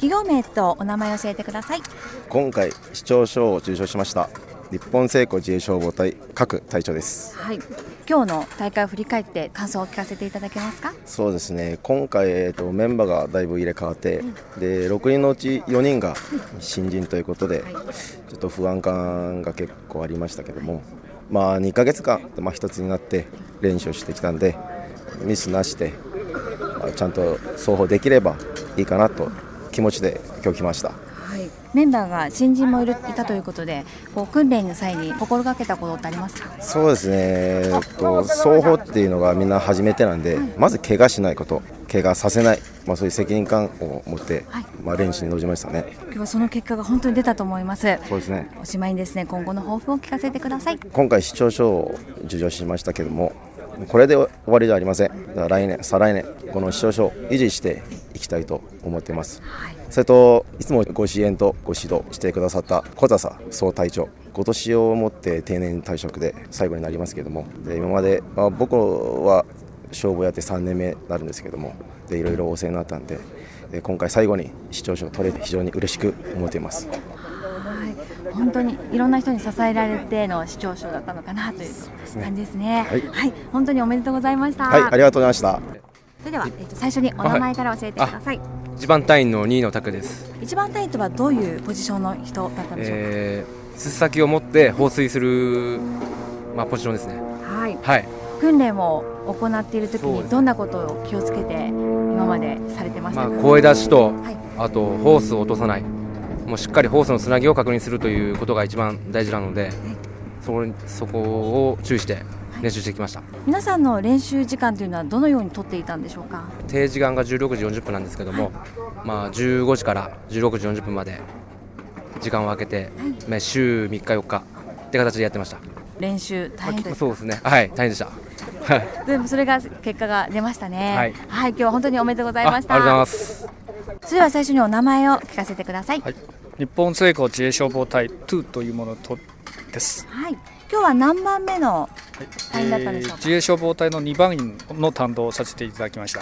企業名とお名前を教えてください。 今回市長賞を受賞しました日本聖子自衛消防隊各隊長です。 はい、今日の大会を振り返って感想を聞かせていただけますか？ そうですね、今回、メンバーがだいぶ入れ替わって、で6人のうち4人が新人ということで、ちょっと不安感が結構ありましたけども、2ヶ月間、一つになって練習してきたんで、ミスなしで、ちゃんと走法できればいいかなと気持ちで今日来ました。 メンバーが新人もいたということで、訓練の際に心がけたことってありますか？ そうですね、走法っていうのがみんな初めてなんで、まず怪我しないこと、怪我させない、そういう責任感を持って、練習に臨みましたね。 今日はその結果が本当に出たと思います。 そうですね。 おしまいにですね、今後の抱負を聞かせてください。 今回市長賞を受賞しましたけども、これで終わりじゃありません。だから来年、再来年、この市長賞を維持していきたいと思っています。それといつもご支援とご指導してくださった小笹総隊長、今年をもって定年退職で最後になりますけども、で今まで、僕は消防やって3年目になるんですけども、でいろいろお世話になったんで、今回最後に市長賞を取れて非常に嬉しく思っています。 本当にいろんな人に支えられての市長賞だったのかなという感じですね。本当におめでとうございました。 ありがとうございました。 それでは、最初にお名前から教えてください。 一番隊員の新野拓です。 一番隊員とはどういうポジションの人だったんでしょうか？ 筒先を持って放水する、ポジションですね。 訓練を行っているときにどんなことを気をつけて今までされてましたか？ 声出しと、あとホースを落とさない、もうしっかりホースのつなぎを確認するということが一番大事なので、そこを注意して練習してきました。 皆さんの練習時間というのはどのようにとっていたんでしょうか？ 定時間が16時40分なんですけども、15時から16時40分まで時間を空けて、週3日4日って形でやってました。 練習大変ですか？ そうですね、大変でした。 でもそれが結果が出ましたね。今日は本当におめでとうございました。 ありがとうございます。 それでは最初にお名前を聞かせてください。 日本聖子自衛消防隊2というものです。 今日は何番目の隊員だったんでしょうか？ 自衛消防隊の2番員の担当をさせていただきました。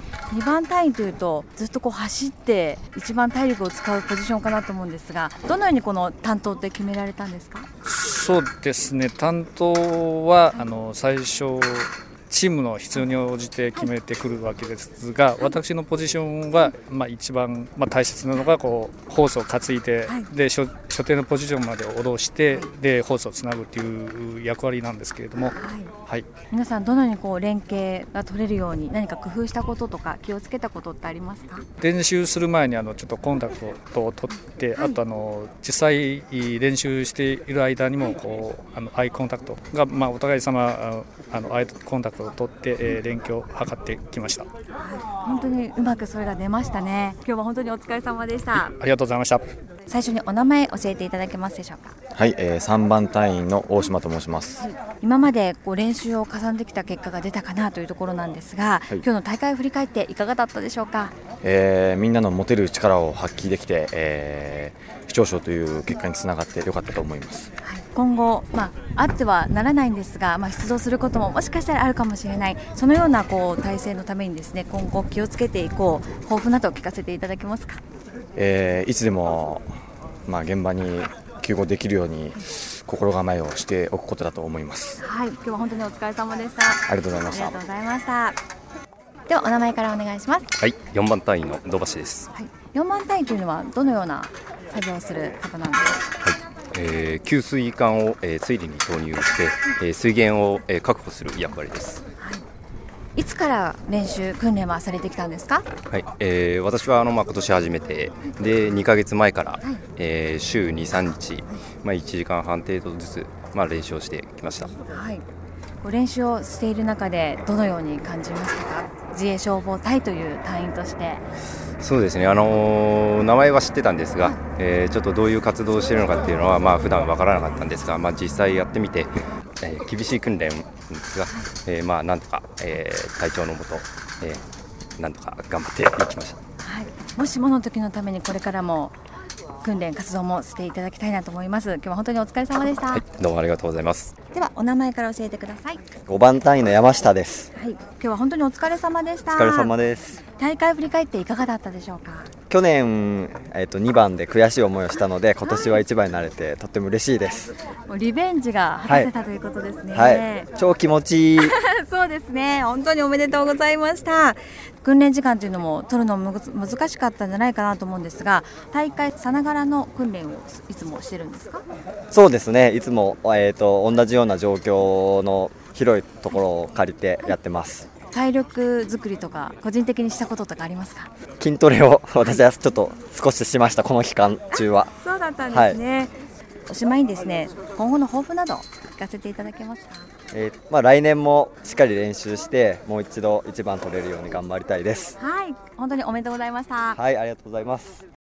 2番隊員というとずっと走って一番体力を使うポジションかなと思うんですが、どのようにこの担当って決められたんですか？ そうですね、担当は最初チームの必要に応じて決めてくるわけですが、私のポジションは一番大切なのがホースを担いで、で所定のポジションまで下ろしてでホースをつなぐという役割なんですけれども、 皆さんどのように連携が取れるように何か工夫したこととか気をつけたことってありますか？ 練習する前にちょっとコンタクトを取って、あと実際練習している間にもアイコンタクトが、お互い様アイコンタクトを取って、連携を図ってきました。 本当にうまくそれが出ましたね。今日は本当にお疲れ様でした。 ありがとうございました。 最初にお名前教えていただけますでしょうか？ 3番隊員の大島と申します。 今まで練習を重ねてきた結果が出たかなというところなんですが、今日の大会を振り返っていかがだったでしょうか？ みんなの持てる力を発揮できて、市長賞という結果につながってよかったと思います。 今後、あってはならないんですが、出場することももしかしたらあるかもしれない、そのような体制のためにですね、今後気をつけていこう抱負などを聞かせていただけますか？ いつでも、現場に救護できるように心構えをしておくことだと思います。 今日は本当にお疲れ様でした。 ありがとうございました。 ありがとうございました。ではお名前からお願いします。 4番隊員の土橋です。 4番隊員というのはどのような作業をする方なんですか？ 給水管を、水路に投入して、水源を、確保する役割です。 いつから訓練はされてきたんですか？ 私は今年初めてで2ヶ月前から、週 2,3 日、1時間半程度ずつ、練習をしてきました。 練習をしている中でどのように感じましたか？自衛消防隊という隊員として。 そうですね、名前は知ってたんですが、ちょっとどういう活動をしているのかっていうのは、普段分からなかったんですが、実際やってみて、厳しい訓練ですが、なんとか、隊長のもと、なんとか頑張っていきました。 もしもの時のためにこれからも訓練活動もしていただきたいなと思います。今日は本当にお疲れ様でした。 どうもありがとうございます。 ではお名前から教えてください。 5番隊員の山下です。 今日は本当にお疲れ様でした。 お疲れ様です。 大会振り返っていかがだったでしょうか。 去年、2番で悔しい思いをしたので今年は1番になれてとっても嬉しいです。 もうリベンジが果たせたということですね。 はい、超気持ちいいそうですね、本当におめでとうございました。訓練時間というのも取るのも難しかったんじゃないかなと思うんですが、大会さながらの訓練をいつもしてるんですか。 そうですね、いつも、同じような状況の広いところを借りてやってます。 体力作りとか個人的にしたこととかありますか。 筋トレを私はちょっと少ししました、この期間中は。 そうだったんですね、はい、おしまいにですね、今後の抱負など聞かせていただけますか。 来年もしっかり練習してもう一度1番取れるように頑張りたいです。 はい、本当におめでとうございました。 はい、ありがとうございます。